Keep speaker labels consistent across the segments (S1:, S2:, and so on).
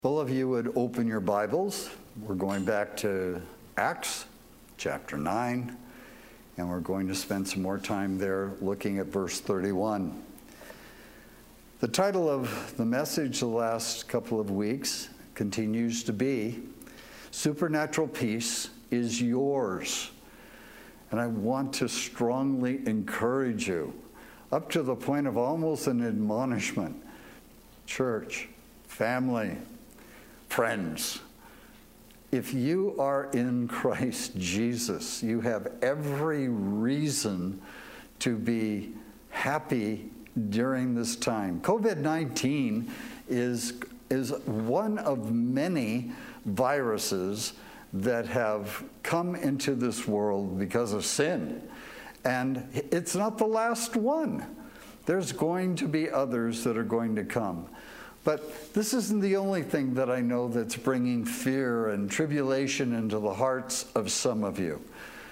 S1: All of you would open your Bibles. We're going back to Acts chapter 9, and we're going to spend some more time there looking at verse 31. The title of the message the last couple of weeks continues to be, Supernatural Peace is Yours. And I want to strongly encourage you, up to the point of almost an admonishment, church, family, friends, if you are in Christ Jesus, you have every reason to be happy during this time. COVID-19 is one of many viruses that have come into this world because of sin. And it's not the last one. There's going to be others that are going to come. But this isn't the only thing that I know that's bringing fear and tribulation into the hearts of some of you.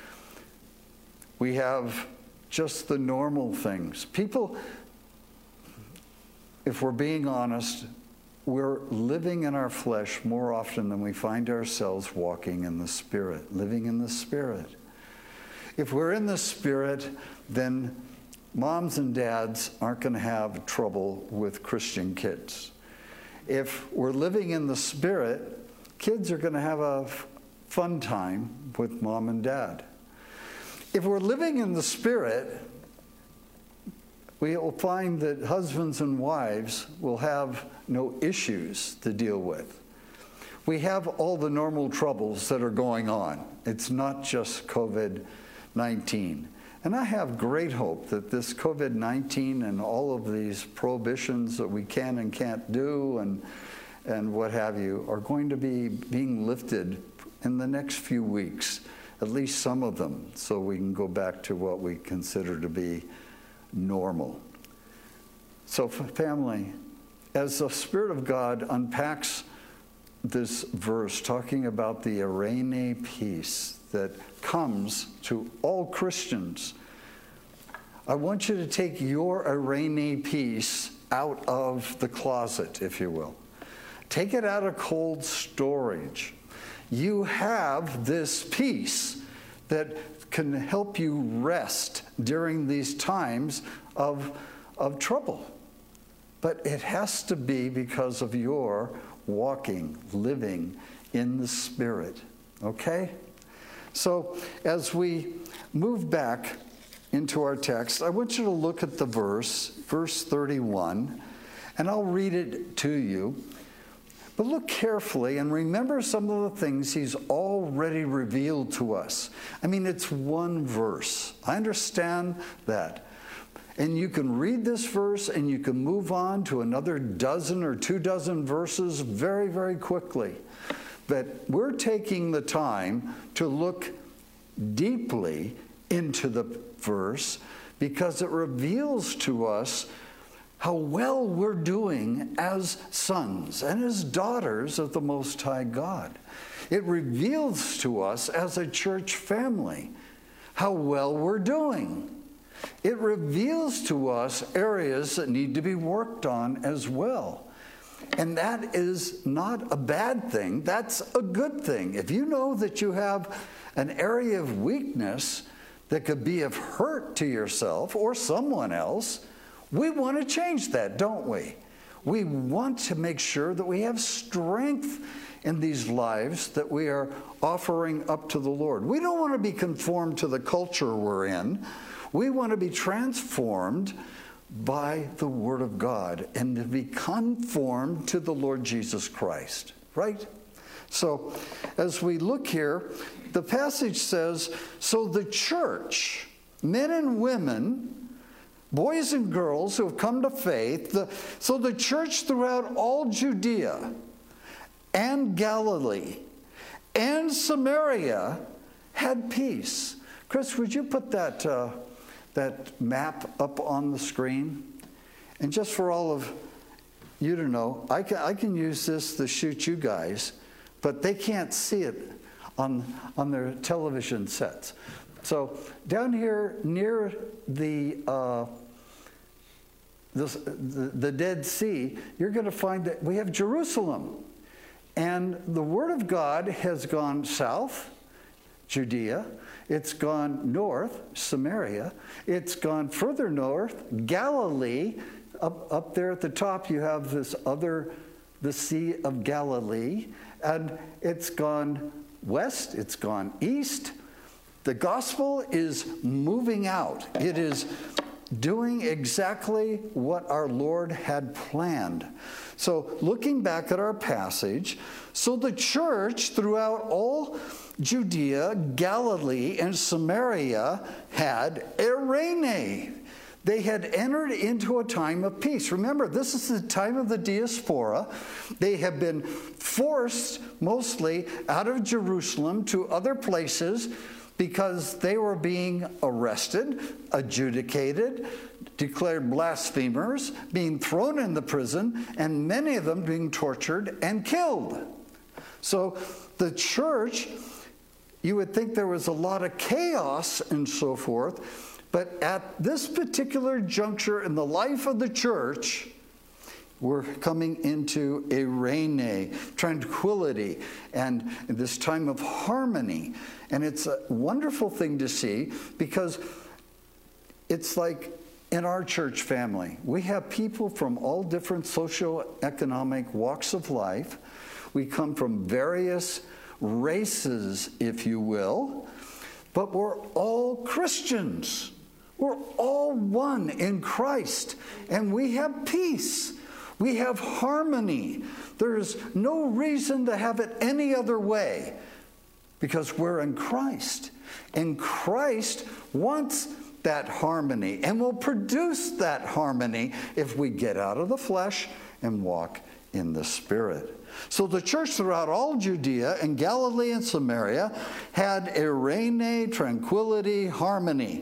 S1: We have just the normal things. People, if we're being honest, we're living in our flesh more often than we find ourselves walking in the Spirit, living in the Spirit. If we're in the Spirit, then moms and dads aren't going to have trouble with Christian kids. If we're living in the Spirit, kids are going to have a fun time with mom and dad. If we're living in the Spirit, we will find that husbands and wives will have no issues to deal with. We have all the normal troubles that are going on. It's not just COVID-19. And I have great hope that this COVID-19 and all of these prohibitions that we can and can't do and what have you are going to be being lifted in the next few weeks, at least some of them, so we can go back to what we consider to be normal. So family, as the Spirit of God unpacks this verse talking about the eirene peace that comes to all Christians, I want you to take your eirene peace out of the closet, if you will. Take it out of cold storage. You have this peace that can help you rest during these times of trouble. But it has to be because of your walking, living in the Spirit. Okay? So as we move back into our text, I want you to look at the verse 31, and I'll read it to you. But look carefully and remember some of the things he's already revealed to us. I mean, it's one verse. I understand that. And you can read this verse and you can move on to another dozen or 24 verses very, very quickly. But we're taking the time to look deeply into the verse because it reveals to us how well we're doing as sons and as daughters of the Most High God. It reveals to us as a church family how well we're doing. It reveals to us areas that need to be worked on as well. And that is not a bad thing. That's a good thing. If you know that you have an area of weakness that could be of hurt to yourself or someone else, we want to change that, don't we? We want to make sure that we have strength in these lives that we are offering up to the Lord. We don't want to be conformed to the culture we're in. We want to be transformed by the Word of God and to be conformed to the Lord Jesus Christ, right? So as we look here, the passage says, so the church, men and women, boys and girls who have come to faith, so the church throughout all Judea and Galilee and Samaria had peace. Chris, would you put that map up on the screen? And just for all of you to know, I can use this to shoot you guys, but they can't see it on their television sets. So down here near the Dead Sea, you're going to find that we have Jerusalem. And the Word of God has gone south, Judea. It's gone north, Samaria. It's gone further north, Galilee. Up there at the top, you have the Sea of Galilee. And it's gone west, it's gone east. The gospel is moving out. It is doing exactly what our Lord had planned. So looking back at our passage, so the church throughout all Judea, Galilee, and Samaria had eirene. They had entered into a time of peace. Remember, this is the time of the diaspora. They have been forced mostly out of Jerusalem to other places because they were being arrested, adjudicated, declared blasphemers, being thrown into prison, and many of them being tortured and killed. So the church, you would think there was a lot of chaos and so forth, but at this particular juncture in the life of the church, we're coming into eirene, tranquility, and this time of harmony. And it's a wonderful thing to see because it's like in our church family, we have people from all different socioeconomic walks of life. We come from various races, if you will, but we're all Christians. We're all one in Christ, and we have peace. We have harmony. There's no reason to have it any other way because we're in Christ. And Christ wants that harmony and will produce that harmony if we get out of the flesh and walk in the Spirit. So the church throughout all Judea and Galilee and Samaria had eirene, tranquility, harmony,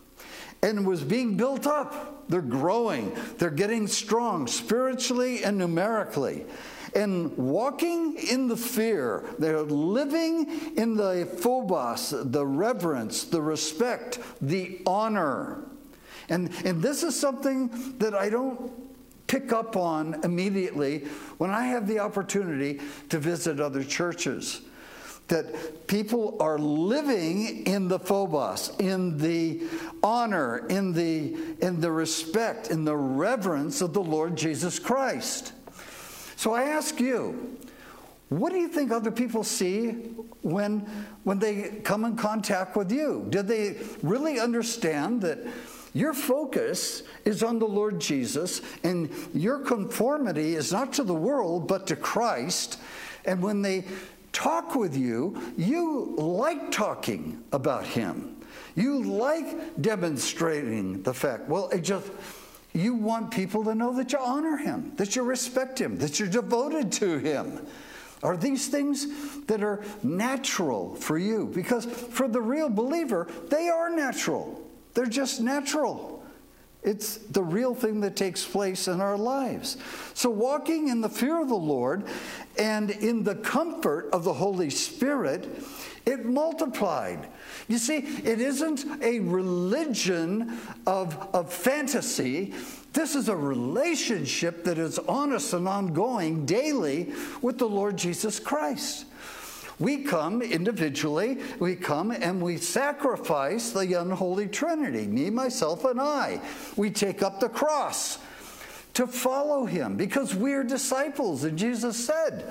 S1: and was being built up. They're growing. They're getting strong spiritually and numerically. And walking in the fear. They're living in the phobos, the reverence, the respect, the honor. And this is something that I don't pick up on immediately when I have the opportunity to visit other churches. That people are living in the phobos, in the honor, in the respect, in the reverence of the Lord Jesus Christ. So I ask you, what do you think other people see when they come in contact with you? Do they really understand that your focus is on the Lord Jesus and your conformity is not to the world but to Christ? And when they talk with you, you like talking about him. You like demonstrating the fact. Well, you want people to know that you honor him, that you respect him, that you're devoted to him. Are these things that are natural for you? Because for the real believer, they are natural. They're just natural. It's the real thing that takes place in our lives. So walking in the fear of the Lord and in the comfort of the Holy Spirit, it multiplied. You see, it isn't a religion of fantasy. This is a relationship that is honest and ongoing daily with the Lord Jesus Christ. We come individually, we come and we sacrifice the unholy Trinity, me, myself, and I. We take up the cross to follow him because we're disciples. And Jesus said,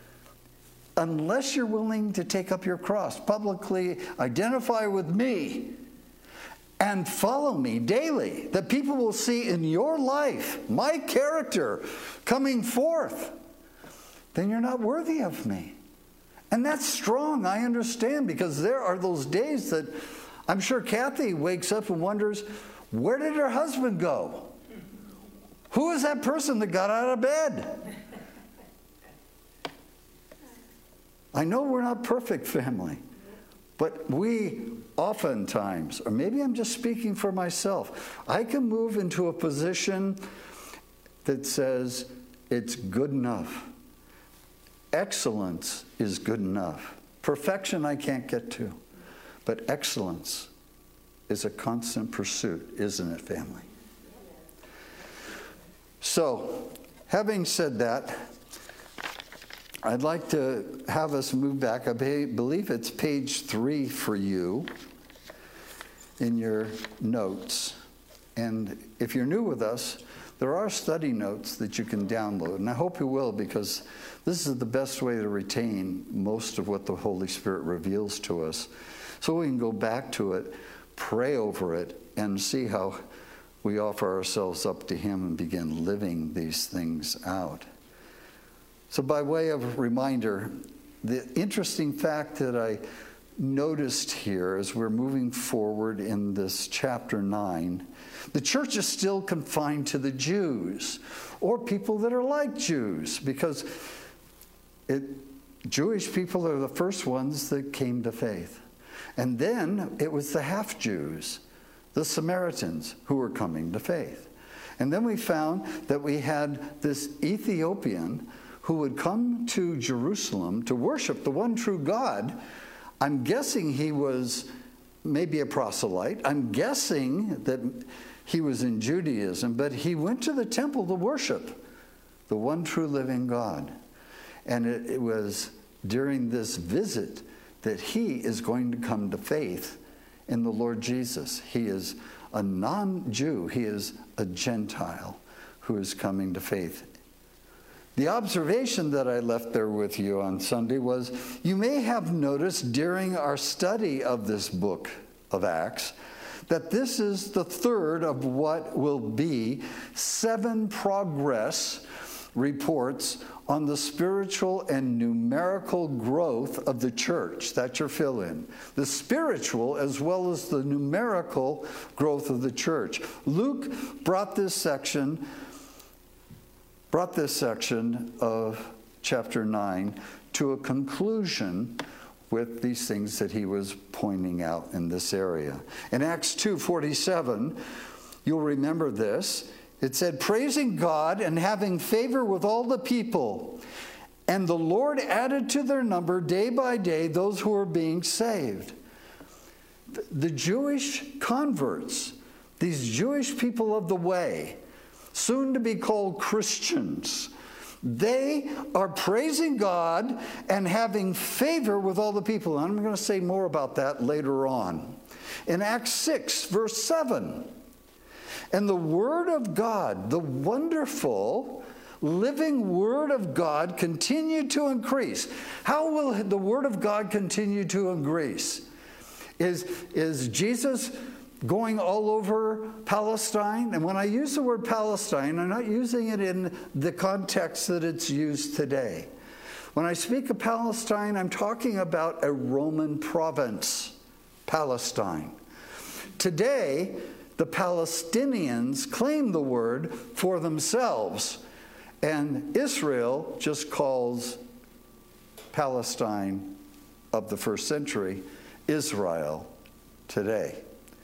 S1: unless you're willing to take up your cross, publicly identify with me, and follow me daily, that people will see in your life my character coming forth, then you're not worthy of me. And that's strong, I understand, because there are those days that I'm sure Kathy wakes up and wonders, where did her husband go? Who is that person that got out of bed? I know we're not perfect, family, but we oftentimes, or maybe I'm just speaking for myself, I can move into a position that says it's good enough. Excellence is good enough. Perfection I can't get to. But excellence is a constant pursuit, isn't it, family? So, having said that, I'd like to have us move back. I believe it's page 3 for you in your notes. And if you're new with us, there are study notes that you can download. And I hope you will, because this is the best way to retain most of what the Holy Spirit reveals to us. So we can go back to it, pray over it, and see how we offer ourselves up to Him and begin living these things out. So by way of reminder, the interesting fact that I noticed here as we're moving forward in this chapter 9, the church is still confined to the Jews or people that are like Jews, because Jewish people are the first ones that came to faith. And then it was the half-Jews, the Samaritans, who were coming to faith. And then we found that we had this Ethiopian who would come to Jerusalem to worship the one true God. I'm guessing he was maybe a proselyte. I'm guessing that he was in Judaism, but he went to the temple to worship the one true living God. And it was during this visit that he is going to come to faith in the Lord Jesus. He is a non-Jew. He is a Gentile who is coming to faith. The observation that I left there with you on Sunday was, you may have noticed during our study of this book of Acts that this is the third of what will be 7 progress reports on the spiritual and numerical growth of the church. That's your fill-in. The spiritual as well as the numerical growth of the church. Luke brought this section of chapter 9 to a conclusion with these things that he was pointing out in this area. In Acts 2:47, you'll remember this. It said, praising God and having favor with all the people. And the Lord added to their number day by day those who were being saved. The Jewish converts, these Jewish people of the way, soon to be called Christians, they are praising God and having favor with all the people. And I'm going to say more about that later on. In Acts 6, verse 7, and the Word of God, the wonderful, living Word of God, continued to increase. How will the Word of God continue to increase? Is Jesus going all over Palestine? And when I use the word Palestine, I'm not using it in the context that it's used today. When I speak of Palestine, I'm talking about a Roman province, Palestine. Today, the Palestinians claim the word for themselves, and Israel just calls Palestine of the first century Israel today.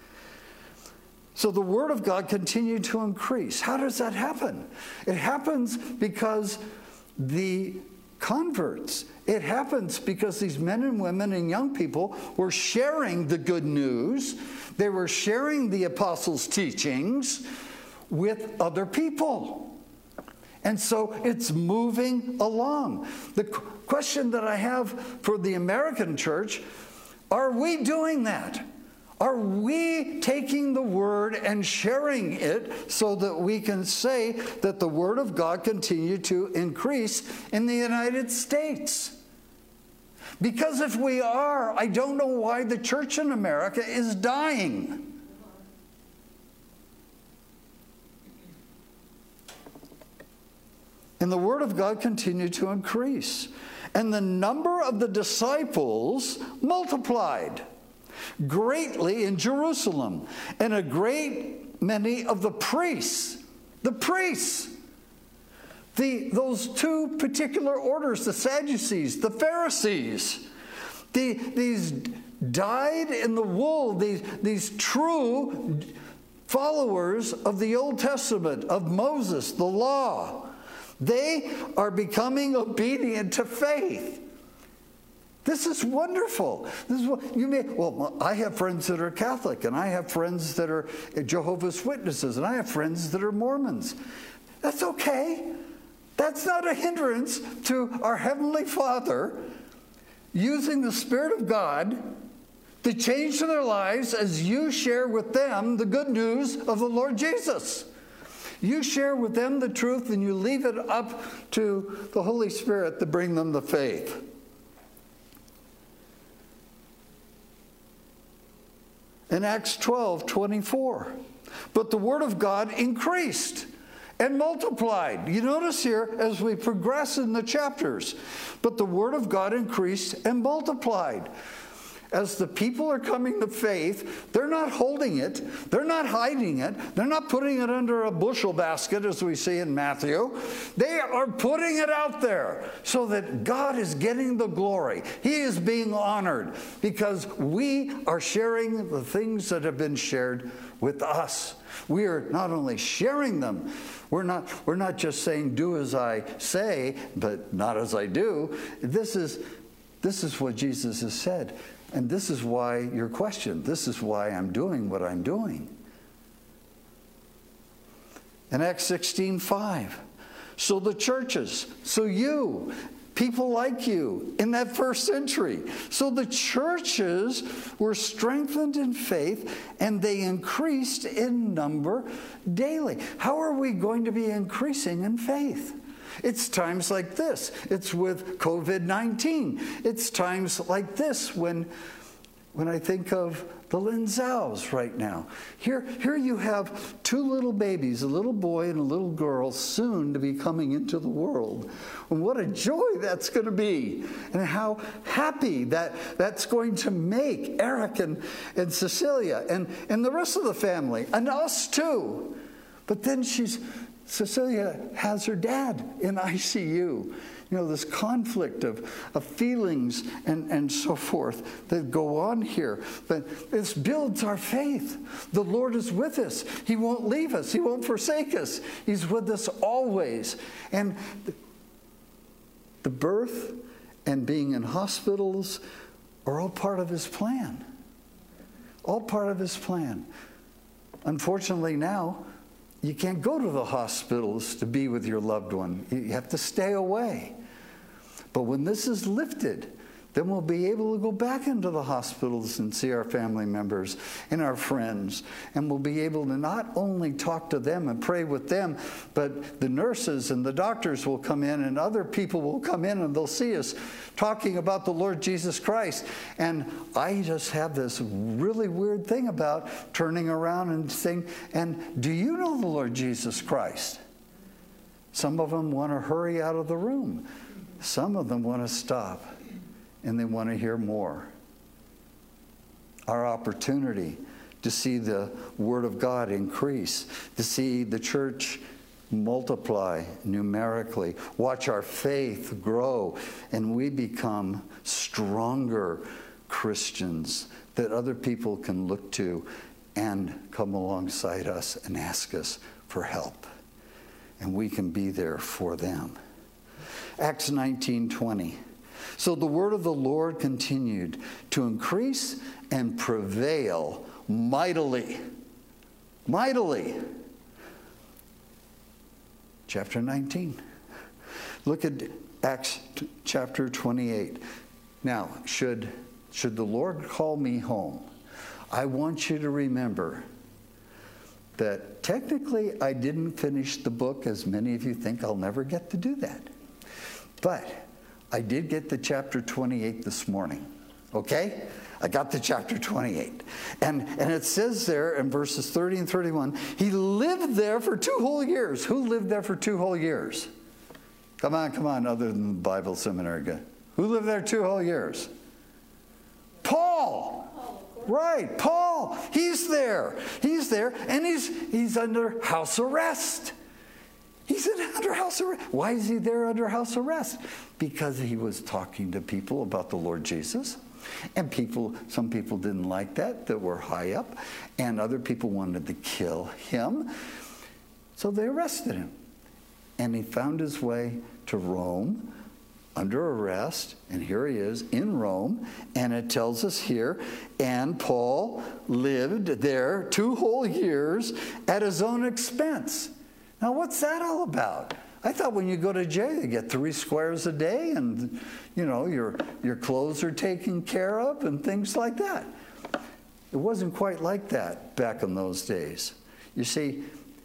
S1: So the Word of God continued to increase. How does that happen? It happens because the converts, it happens because these men and women and young people were sharing the good news. They were sharing the apostles' teachings with other people. And so it's moving along. The question that I have for the American church, are we doing that? Are we taking the Word and sharing it so that we can say that the Word of God continued to increase in the United States? Because if we are, I don't know why the church in America is dying. And the Word of God continued to increase. And the number of the disciples multiplied greatly in Jerusalem, and a great many of the priests, those two particular orders, the Sadducees, the Pharisees, these dyed in the wool, these true followers of the Old Testament, of Moses, the law, they are becoming obedient to faith. This is wonderful. This is what you may. Well, I have friends that are Catholic, and I have friends that are Jehovah's Witnesses, and I have friends that are Mormons. That's okay. That's not a hindrance to our Heavenly Father using the Spirit of God to change their lives as you share with them the good news of the Lord Jesus. You share with them the truth and you leave it up to the Holy Spirit to bring them the faith. In Acts 12:24, but the word of God increased and multiplied. You notice here as we progress in the chapters, but the word of God increased and multiplied. As the people are coming to faith, they're not holding it. They're not hiding it. They're not putting it under a bushel basket, as we see in Matthew. They are putting it out there so that God is getting the glory. He is being honored because we are sharing the things that have been shared with us. We are not only sharing them, we're not just saying, do as I say, but not as I do. This is what Jesus has said. And this is why your question. This is why I'm doing what I'm doing. In Acts 16:5, so the churches, so you, people like you in that first century, so the churches were strengthened in faith and they increased in number daily. How are we going to be increasing in faith? It's times like this. It's with COVID-19. It's times like this when I think of the Linzhaus right now. Here you have two little babies, a little boy and a little girl, soon to be coming into the world. And what a joy that's going to be. And how happy that's going to make Eric and Cecilia and the rest of the family, and us too. But then Cecilia has her dad in ICU. You know, this conflict of feelings and so forth that go on here. But this builds our faith. The Lord is with us. He won't leave us. He won't forsake us. He's with us always. And the birth and being in hospitals are all part of His plan. All part of His plan. Unfortunately now, you can't go to the hospitals to be with your loved one. You have to stay away. But when this is lifted, then we'll be able to go back into the hospitals and see our family members and our friends. And we'll be able to not only talk to them and pray with them, but the nurses and the doctors will come in and other people will come in and they'll see us talking about the Lord Jesus Christ. And I just have this really weird thing about turning around and saying, and do you know the Lord Jesus Christ? Some of them want to hurry out of the room. Some of them want to stop. And they want to hear more. Our opportunity to see the Word of God increase, to see the church multiply numerically, watch our faith grow, and we become stronger Christians that other people can look to and come alongside us and ask us for help. And we can be there for them. Acts 19:20. So the word of the Lord continued to increase and prevail mightily. Mightily. Chapter 19. Look at Acts chapter 28. Now, should the Lord call me home, I want you to remember that technically I didn't finish the book, as many of you think I'll never get to do that. But I did get to chapter 28 this morning, okay? I got to chapter 28. And it says there in verses 30 and 31, he lived there for 2 whole years. Who lived there for 2 whole years? Come on, other than the Bible seminary guy. Who lived there 2 whole years? Paul. Right, Paul. He's there. He's there, and he's under house arrest. He's under house arrest. Why is he there under house arrest? Because he was talking to people about the Lord Jesus. And some people didn't like that were high up. And other people wanted to kill him. So they arrested him. And he found his way to Rome under arrest. And here he is in Rome. And it tells us here, and Paul lived there 2 whole years at his own expense. Now, what's that all about? I thought when you go to jail, you get 3 squares a day and, you know, your clothes are taken care of and things like that. It wasn't quite like that back in those days. You see,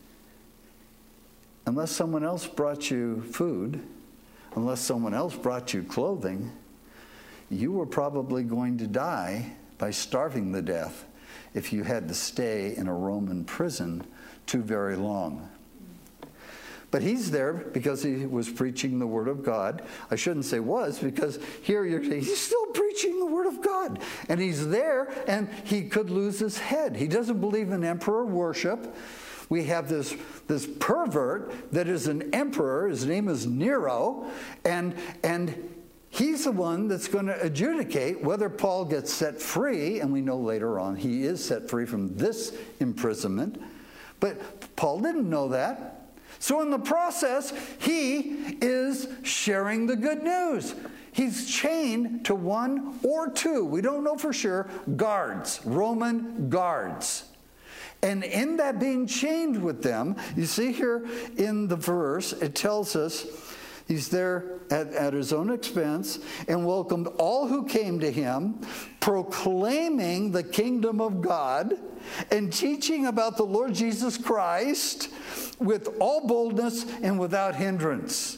S1: unless someone else brought you food, unless someone else brought you clothing, you were probably going to die by starving to death if you had to stay in a Roman prison too very long. But he's there because he was preaching the Word of God. I shouldn't say was, because here he's still preaching the Word of God. And he's there, and he could lose his head. He doesn't believe in emperor worship. We have this pervert that is an emperor. His name is Nero. And he's the one that's going to adjudicate whether Paul gets set free. And we know later on he is set free from this imprisonment. But Paul didn't know that. So in the process, he is sharing the good news. He's chained to 1 or 2, we don't know for sure, guards, Roman guards. And in that being chained with them, you see here in the verse, it tells us he's there at his own expense and welcomed all who came to him, proclaiming the kingdom of God and teaching about the Lord Jesus Christ with all boldness and without hindrance.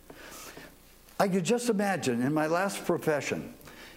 S1: I could just imagine in my last profession,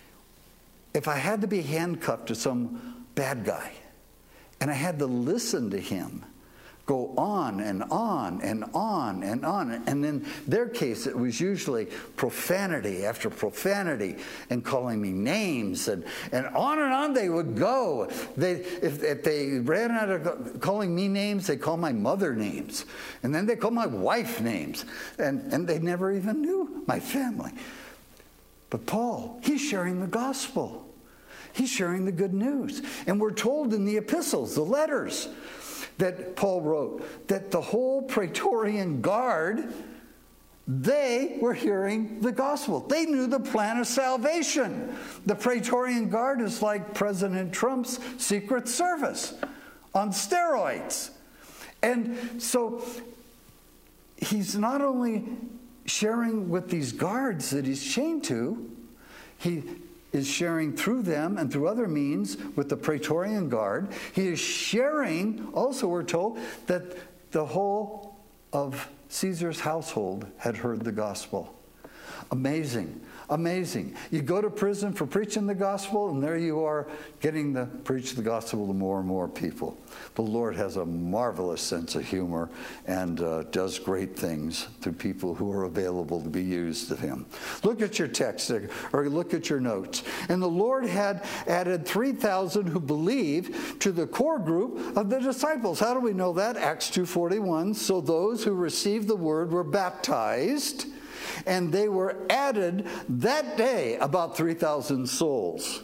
S1: if I had to be handcuffed to some bad guy and I had to listen to him go on and on and on and on. And in their case, it was usually profanity after profanity and calling me names. And on they would go. If they ran out of calling me names, they called my mother names. And then they called my wife names. And they never even knew my family. But Paul, he's sharing the gospel. He's sharing the good news. And we're told in the epistles, the letters, that Paul wrote, that the whole Praetorian Guard, they were hearing the gospel. They knew the plan of salvation. The Praetorian Guard is like President Trump's Secret Service on steroids. And so he's not only sharing with these guards that he's chained to, he is sharing through them and through other means with the Praetorian Guard. He is sharing, also we're told, that the whole of Caesar's household had heard the gospel. Amazing. Amazing. You go to prison for preaching the gospel, and there you are getting to preach the gospel to more and more people. The Lord has a marvelous sense of humor and does great things through people who are available to be used of him. Look at your text, or look at your notes. And the Lord had added 3,000 who believed to the core group of the disciples. How do we know that? Acts 2:41. So those who received the word were baptized, and they were added that day, about 3,000 souls.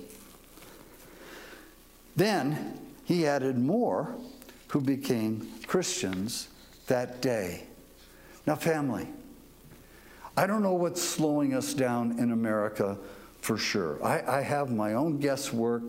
S1: Then he added more who became Christians that day. Now, family, I don't know what's slowing us down in America for sure. I have my own guesswork.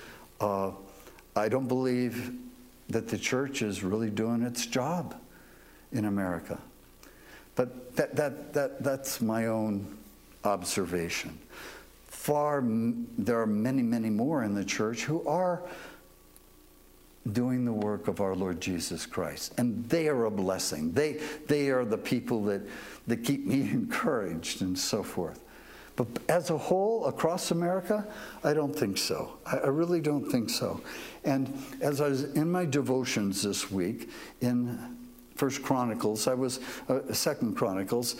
S1: I don't believe that the church is really doing its job in America. But that's my own observation. There are many, many more in the church who are doing the work of our Lord Jesus Christ. And they are a blessing. They are the people that keep me encouraged and so forth. But as a whole, across America, I don't think so. I really don't think so. And as I was in my devotions this week, in First Chronicles, Second Chronicles,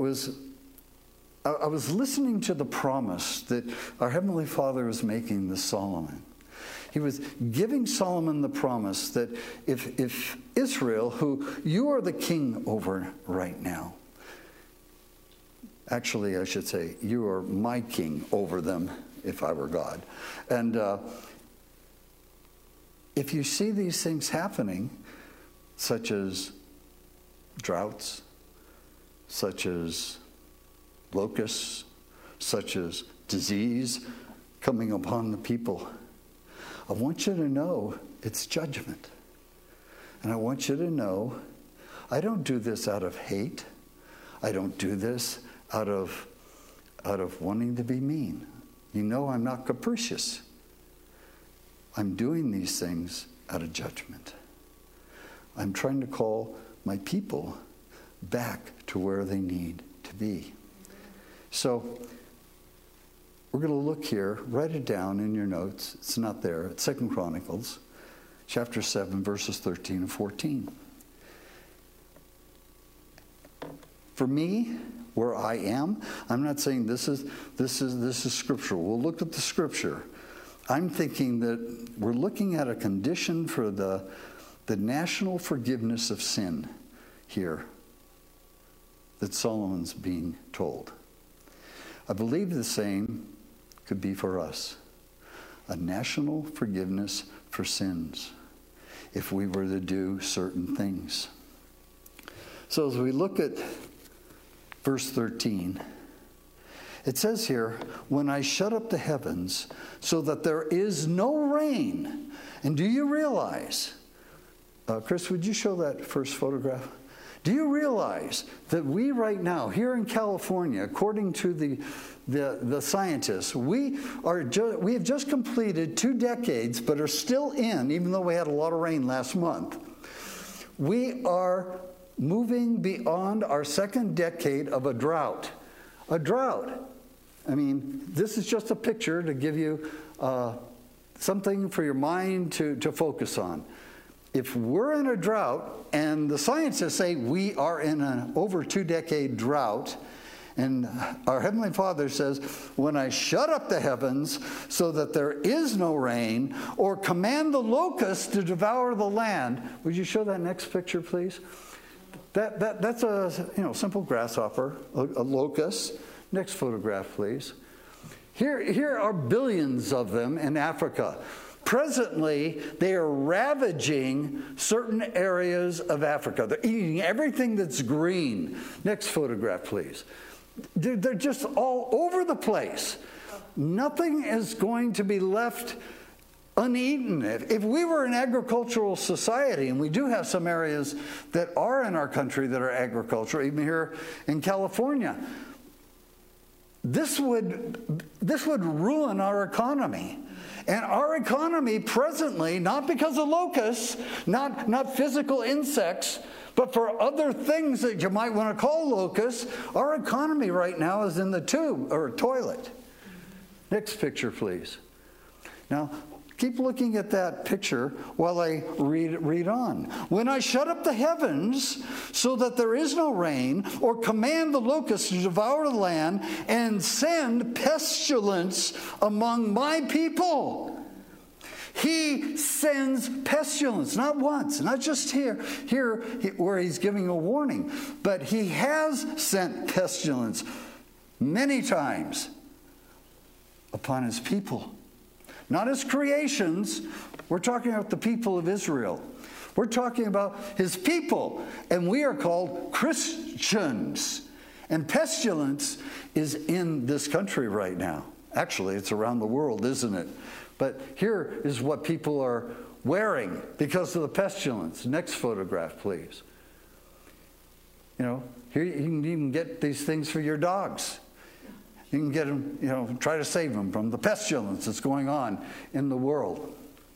S1: I was listening to the promise that our Heavenly Father was making to Solomon. He was giving Solomon the promise that if Israel, who you are the king over right now, actually I should say, you are my king over them if I were God. And if you see these things happening, such as droughts, such as locusts, such as disease coming upon the people, I want you to know it's judgment. And I want you to know I don't do this out of hate. I don't do this out of wanting to be mean. You know I'm not capricious. I'm doing these things out of judgment. I'm trying to call my people back to where they need to be. So we're going to look here. Write it down in your notes. It's not there. It's 2 Chronicles chapter 7, verses 13 and 14. For me, where I am, I'm not saying this is scriptural. We'll look at the scripture. I'm thinking that we're looking at a condition for the national forgiveness of sin here that Solomon's being told. I believe the same could be for us. A national forgiveness for sins if we were to do certain things. So as we look at verse 13, it says here, when I shut up the heavens so that there is no rain. And do you realize, Chris, would you show that first photograph? Do you realize that we right now, here in California, according to the scientists, we have just completed 2 decades, but are still in, even though we had a lot of rain last month, we are moving beyond our 2nd decade of a drought. A drought. I mean, this is just a picture to give you something for your mind to focus on. If we're in a drought, and the scientists say we are in an over 2-decade drought, and our Heavenly Father says, when I shut up the heavens so that there is no rain, or command the locusts to devour the land. Would you show that next picture, please? That's a simple grasshopper, a locust. Next photograph, please. Here are billions of them in Africa. Presently, they are ravaging certain areas of Africa. They're eating everything that's green. Next photograph, please. They're just all over the place. Nothing is going to be left uneaten. If we were an agricultural society, and we do have some areas that are in our country that are agricultural, even here in California, this would ruin our economy. And our economy presently, not because of locusts, not physical insects, but for other things that you might want to call locusts, our economy right now is in the tube or toilet. Next picture, please. Now, keep looking at that picture while I read on. When I shut up the heavens so that there is no rain, or command the locusts to devour the land, and send pestilence among my people. He sends pestilence, not once, not just here where he's giving a warning, but he has sent pestilence many times upon his people. Not his creations. We're talking about the people of Israel. We're talking about his people. And we are called Christians. And pestilence is in this country right now. Actually, it's around the world, isn't it? But here is what people are wearing because of the pestilence. Next photograph, please. Here you can even get these things for your dogs. You can get them, try to save them from the pestilence that's going on in the world.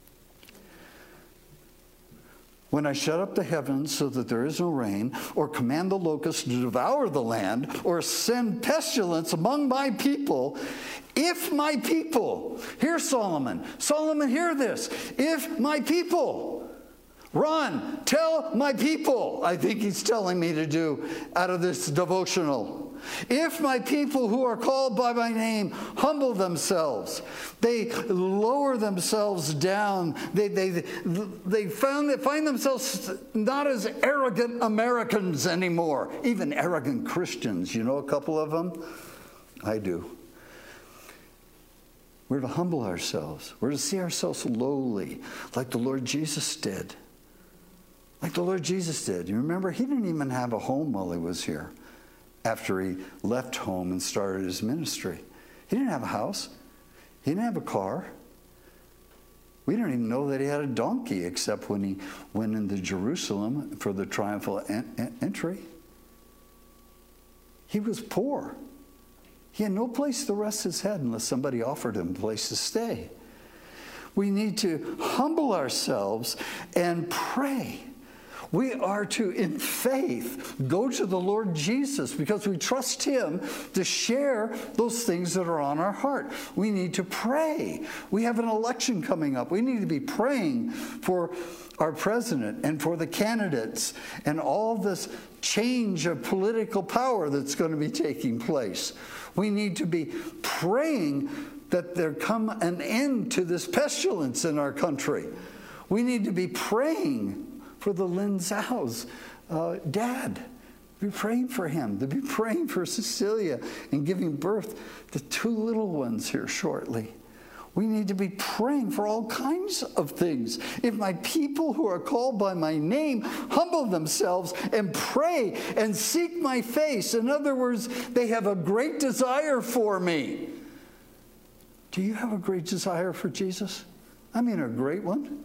S1: When I shut up the heavens so that there is no rain, or command the locusts to devour the land, or send pestilence among my people, if my people, hear Solomon, hear this, if my people, Ron, tell my people, I think he's telling me to do out of this devotional. If my people who are called by my name humble themselves, they lower themselves down, they find themselves not as arrogant Americans anymore, even arrogant Christians. You know a couple of them? I do. We're to humble ourselves. We're to see ourselves lowly, like the Lord Jesus did. Like the Lord Jesus did. You remember, he didn't even have a home while he was here. After he left home and started his ministry, he didn't have a house. He didn't have a car. We don't even know that he had a donkey except when he went into Jerusalem for the triumphal entry. He was poor. He had no place to rest his head unless somebody offered him a place to stay. We need to humble ourselves and pray. We are to, in faith, go to the Lord Jesus because we trust him to share those things that are on our heart. We need to pray. We have an election coming up. We need to be praying for our president and for the candidates and all this change of political power that's going to be taking place. We need to be praying that there come an end to this pestilence in our country. We need to be praying for the Lin Zhao's dad. Be praying for him. To be praying for Cecilia and giving birth to 2 little ones here shortly. We need to be praying for all kinds of things. If my people who are called by my name humble themselves and pray and seek my face, in other words, they have a great desire for me. Do you have a great desire for Jesus? I mean, a great one.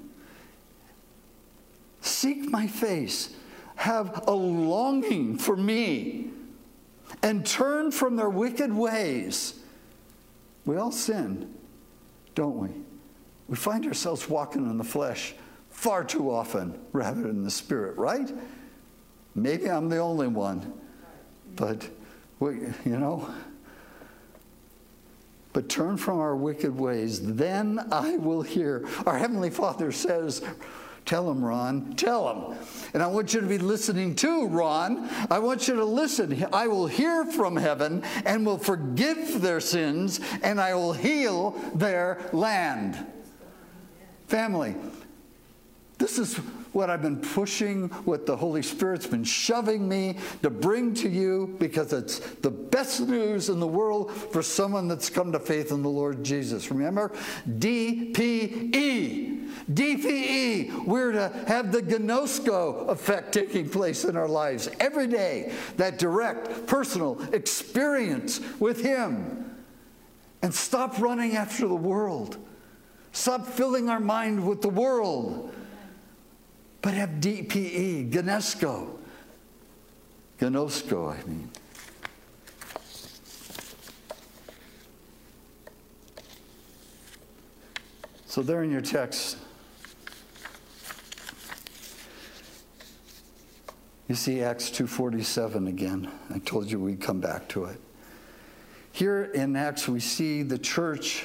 S1: Seek my face, have a longing for me, and turn from their wicked ways. We all sin, don't we? We find ourselves walking in the flesh far too often rather than the Spirit, right? Maybe I'm the only one, but but turn from our wicked ways, then I will hear. Our Heavenly Father says, tell him, Ron, tell him. And I want you to be listening too, Ron. I want you to listen. I will hear from heaven and will forgive their sins, and I will heal their land. Family, this is what I've been pushing, what the Holy Spirit's been shoving me to bring to you, because it's the best news in the world for someone that's come to faith in the Lord Jesus. Remember? DPE. DPE. We're to have the gnosko effect taking place in our lives every day. That direct, personal experience with him. And stop running after the world. Stop filling our mind with the world. But have DPE, gnosko. Gnosko, I mean. So there in your text, you see Acts 2:47 again. I told you we'd come back to it. Here in Acts we see the church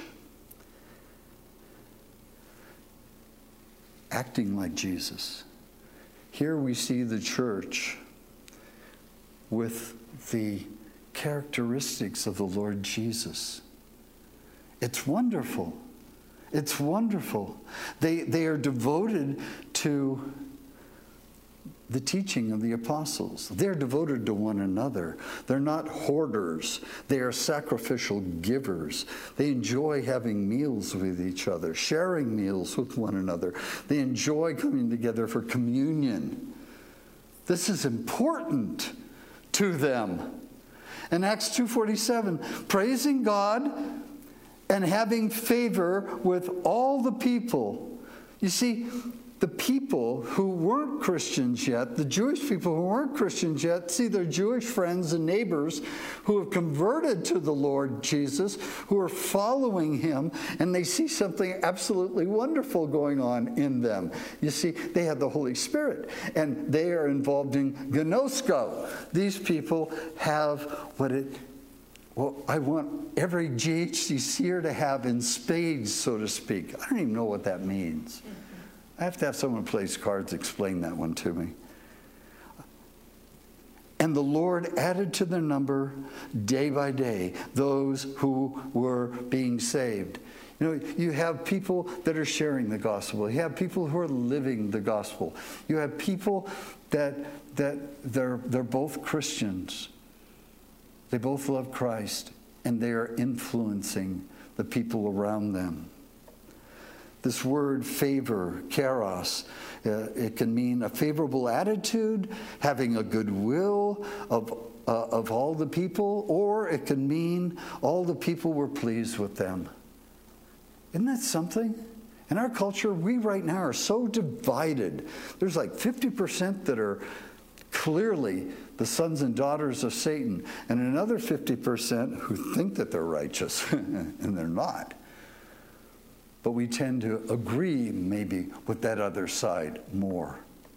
S1: acting like Jesus. Here we see the church with the characteristics of the Lord Jesus. It's wonderful. It's wonderful. They are devoted to the teaching of the apostles. They're devoted to one another. They're not hoarders. They are sacrificial givers. They enjoy having meals with each other, sharing meals with one another. They enjoy coming together for communion. This is important to them. In Acts 2:47, praising God and having favor with all the people. You see, the people who weren't Christians yet, the Jewish people who weren't Christians yet, see their Jewish friends and neighbors who have converted to the Lord Jesus, who are following him, and they see something absolutely wonderful going on in them. You see, they have the Holy Spirit, and they are involved in gnosko. These people have I want every GHCCer to have in spades, so to speak. I don't even know what that means. I have to have someone who plays cards explain that one to me. And the Lord added to their number day by day those who were being saved. You know, you have people that are sharing the gospel. You have people who are living the gospel. You have people that they're both Christians. They both love Christ, and they are influencing the people around them. This word favor, charos, it can mean a favorable attitude, having a good will of all the people, or it can mean all the people were pleased with them. Isn't that something? In our culture, we right now are so divided. There's like 50% that are clearly the sons and daughters of Satan, and another 50% who think that they're righteous, and they're not. But we tend to agree maybe with that other side more.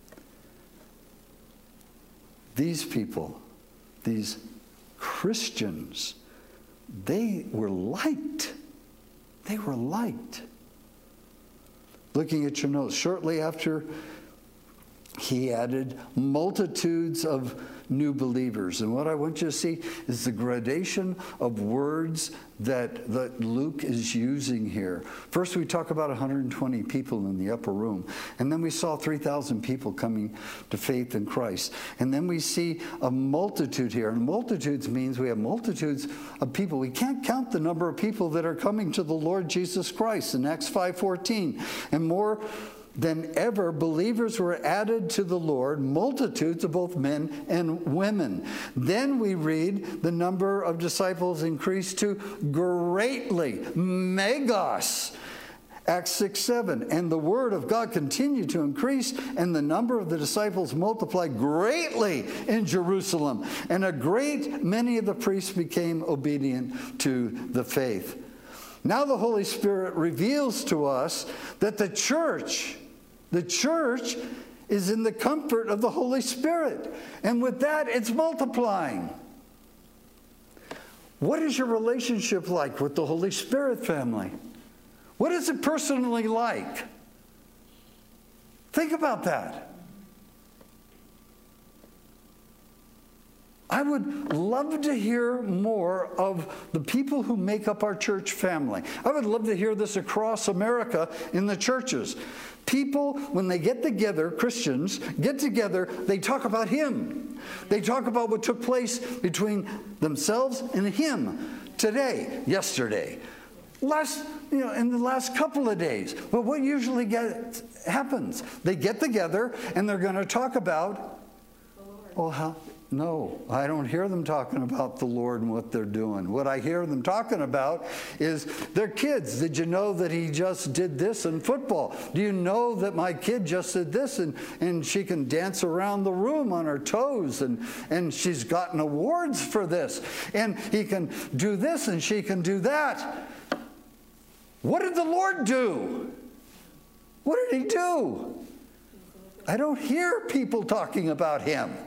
S1: These people, these Christians, they were liked. They were liked. Looking at your notes, shortly after, he added multitudes of new believers. And what I want you to see is the gradation of words that Luke is using here. First, we talk about 120 people in the upper room. And then we saw 3,000 people coming to faith in Christ. And then we see a multitude here. And multitudes means we have multitudes of people. We can't count the number of people that are coming to the Lord Jesus Christ in Acts 5:14. And more than ever, believers were added to the Lord, multitudes of both men and women. Then we read the number of disciples increased to greatly, megos. Acts 6:7. And the word of God continued to increase, and the number of the disciples multiplied greatly in Jerusalem. And a great many of the priests became obedient to the faith. Now the Holy Spirit reveals to us that the church is in the comfort of the Holy Spirit. And with that, it's multiplying. What is your relationship like with the Holy Spirit, family? What is it personally like? Think about that. I would love to hear more of the people who make up our church family. I would love to hear this across America in the churches. People, when they get together, Christians get together, they talk about Him. They talk about what took place between themselves and Him today, yesterday, in the last couple of days. But what usually happens? They get together and they're going to talk about, no, I don't hear them talking about the Lord and what they're doing. What I hear them talking about is their kids. Did you know that he just did this in football? Do you know that my kid just did this and she can dance around the room on her toes and she's gotten awards for this? And he can do this and she can do that. What did the Lord do? What did He do? I don't hear people talking about Him.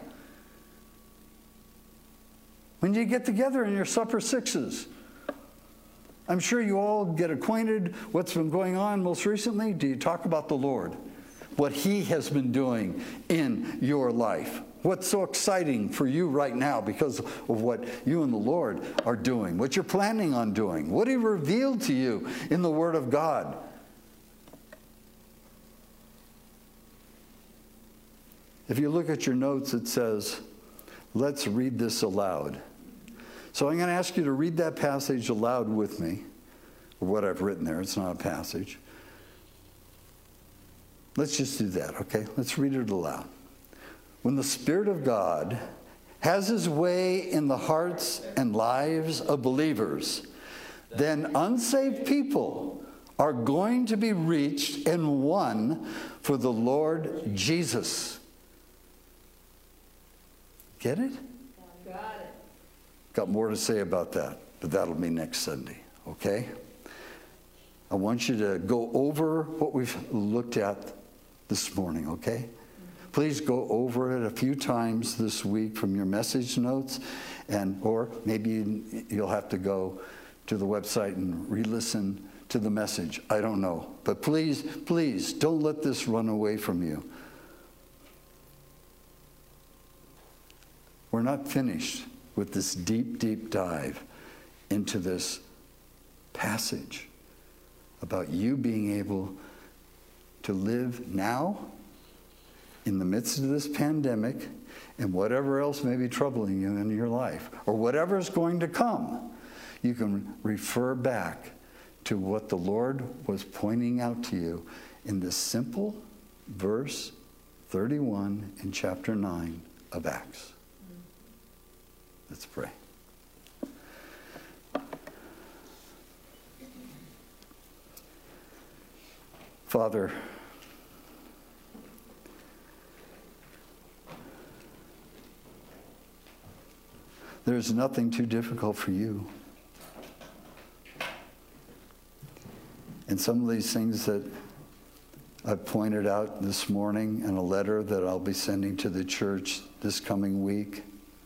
S1: When you get together in your supper sixes, I'm sure you all get acquainted what's been going on most recently. Do you talk about the Lord? What He has been doing in your life? What's so exciting for you right now because of what you and the Lord are doing? What you're planning on doing? What He revealed to you in the Word of God? If you look at your notes, it says, let's read this aloud. So I'm going to ask you to read that passage aloud with me, or what I've written there. It's not a passage. Let's just do that, okay? Let's read it aloud. When the Spirit of God has His way in the hearts and lives of believers, then unsaved people are going to be reached and won for the Lord Jesus. Get it?
S2: Got it.
S1: Got more to say about that, but that'll be next Sunday, okay? I want you to go over what we've looked at this morning, okay? Please go over it a few times this week from your message notes, or maybe you'll have to go to the website and re-listen to the message. I don't know. But please, please, don't let this run away from you. We're not finished with this deep, deep dive into this passage about you being able to live now in the midst of this pandemic and whatever else may be troubling you in your life, or whatever is going to come. You can refer back to what the Lord was pointing out to you in this simple verse 31 in chapter 9 of Acts. Let's pray. Father, There's nothing too difficult for you. And some of these things that I've pointed out this morning in a letter that I'll be sending to the church this coming week,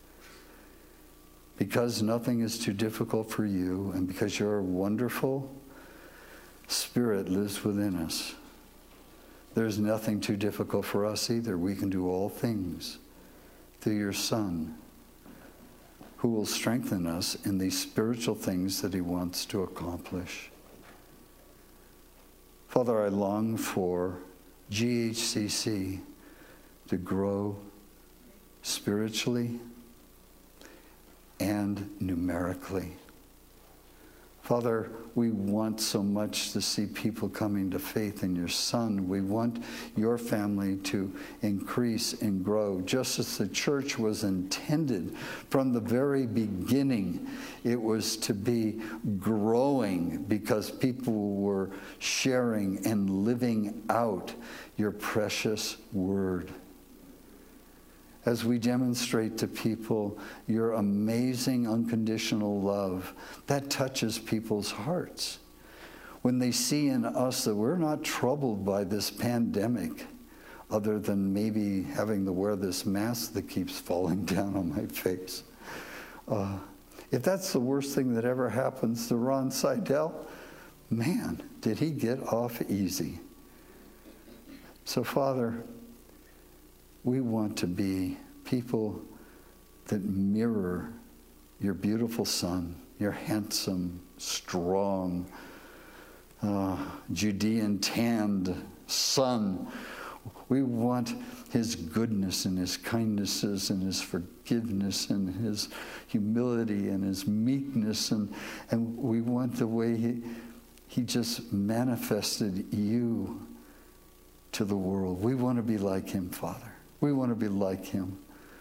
S1: because nothing is too difficult for you, and because your wonderful Spirit lives within us, there's nothing too difficult for us either. We can do all things through your Son, who will strengthen us in these spiritual things that he wants to accomplish. Father, I long for GHCC to grow spiritually and numerically. Father, we want so much to see people coming to faith in your Son. We want your family to increase and grow, just as the church was intended from the very beginning. It was to be growing because people were sharing and living out your precious word. As we demonstrate to people your amazing unconditional love, that touches people's hearts. When they see in us that we're not troubled by this pandemic, other than maybe having to wear this mask that keeps falling down on my face. If that's the worst thing that ever happens to Ron Seidel, man, did he get off easy. So, Father, we want to be people that mirror your beautiful Son, your handsome, strong, Judean tanned Son. We want his goodness and his kindnesses and his forgiveness and his humility and his meekness. And we want the way he just manifested you to the world. We want to be like him, Father. We want to be like him.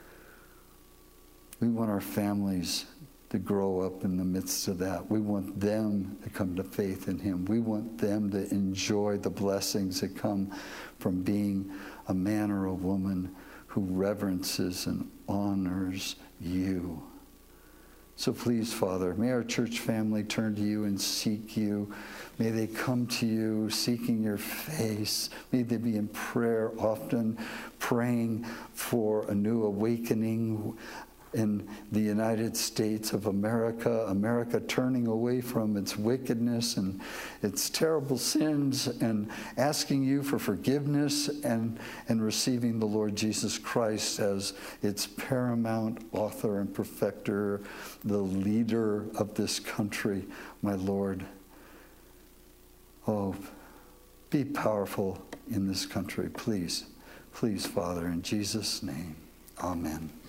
S1: We want our families to grow up in the midst of that. We want them to come to faith in him. We want them to enjoy the blessings that come from being a man or a woman who reverences and honors you. So please, Father, may our church family turn to you and seek you. May they come to you seeking your face. May they be in prayer often, praying for a new awakening in the United States of America, America turning away from its wickedness and its terrible sins and asking you for forgiveness and receiving the Lord Jesus Christ as its paramount author and perfecter, the leader of this country, my Lord. Oh, be powerful in this country, please. Please, Father, in Jesus' name, amen.